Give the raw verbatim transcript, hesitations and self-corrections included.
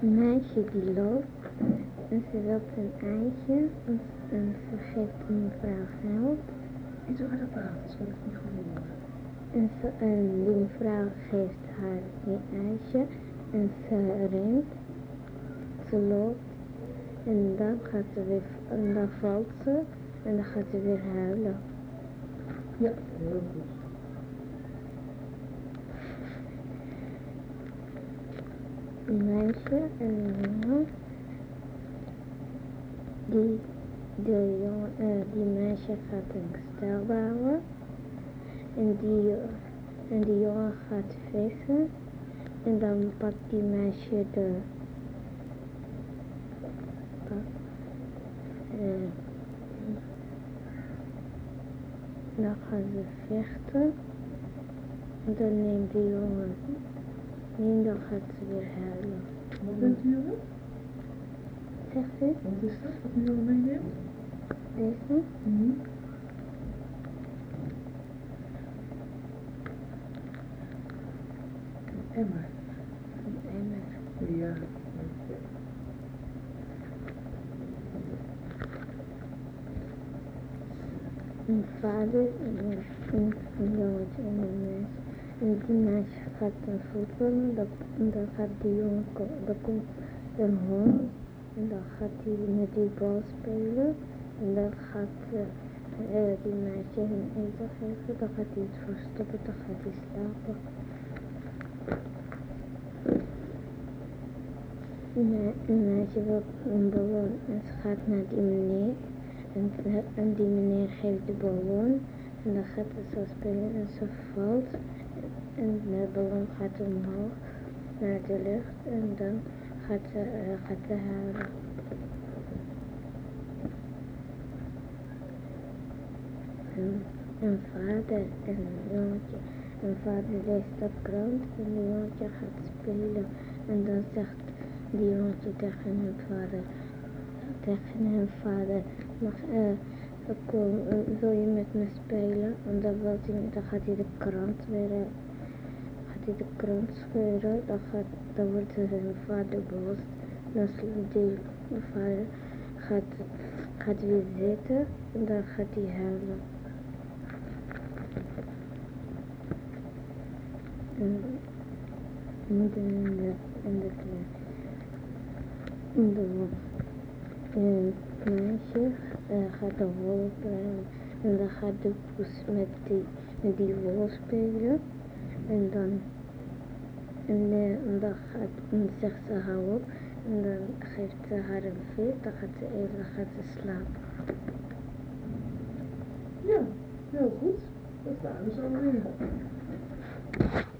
Een meisje die loopt en ze wil een eitje en, en ze geeft een vrouw geld. Iets over de praat, dat zal ik niet goed horen. En, ze, en die vrouw geeft haar die eitje en ze rent, ze loopt en dan gaat ze weer, en dan valt ze en dan gaat ze weer huilen. Ja, heel goed. Een meisje en een jongen, die, de jongen, uh, die meisje gaat een kasteel bouwen en die, en die jongen gaat vissen en dan pakt die meisje de pak, uh, dan gaan ze vechten en dan neemt die jongen en dan gaat ze weer huilen. Wat bent u jongen? Zegt u? Wat is dat, wat u jongen meeneemt? Deze? Mm-hmm. Een emmer. Een emmer. Ja. Een vader en een, een, een jongetje en een meisje. En die meisje gaat dan voetballen, dan, dan gaat die jongen, dan komt een hond en dan gaat hij met die bal spelen en dan gaat uh, uh, die meisje hem eten geven, dan gaat hij het verstoppen, dan gaat hij slapen. Een, een meisje wil een ballon en ze gaat naar die meneer en, en die meneer geeft de ballon en dan gaat ze zo spelen en ze valt en de ballon gaat omhoog naar de lucht en dan gaat ze, uh, gaat ze huilen. En een vader en een jongetje. Een vader leest de krant en een jongetje gaat spelen en dan zegt die jongetje tegen hun vader, tegen hun vader, mag, uh, kom, uh, wil je met me spelen? En dan, wil hij, dan gaat hij de krant weer, uh, gaat hij de krant scheuren, dan, gaat, dan wordt hun vader boos, dan slaat die vader, gaat, gaat weer zitten en dan gaat hij huilen. En moeder en de, en de klein. En de een meisje uh, gaat de wol brengen en dan gaat de poes met die, met die wol spelen en dan, en, uh, en dan gaat, en zegt ze hou op en dan geeft ze haar een vis, dan gaat ze eten, dan gaat ze slapen. Ja, heel goed. Dat waren ze alweer.